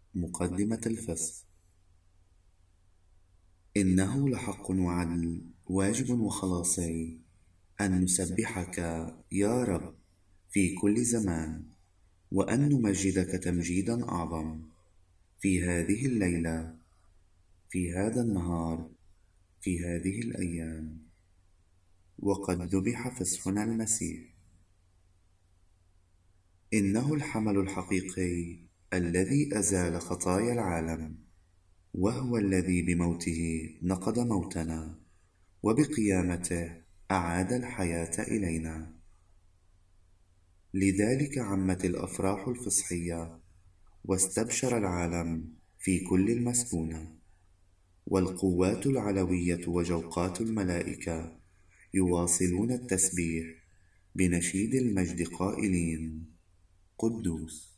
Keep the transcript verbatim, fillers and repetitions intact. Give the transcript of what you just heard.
مقدمة الفصل. إنه لحق وعدل واجب وخلاصي أن نسبحك يا رب في كل زمان، وأن نمجدك تمجيدا أعظم في هذه الليلة، في هذا النهار، في هذه الأيام. وقد ذبح فصحنا المسيح. إنه الحمل الحقيقي الذي أزال خطايا العالم، وهو الذي بموته نقض موتنا، وبقيامته أعاد الحياة إلينا. لذلك عمت الأفراح الفصحية، واستبشر العالم في كل المسكونة، والقوات العلوية وجوقات الملائكة يواصلون التسبيح بنشيد المجد قائلين: قدوس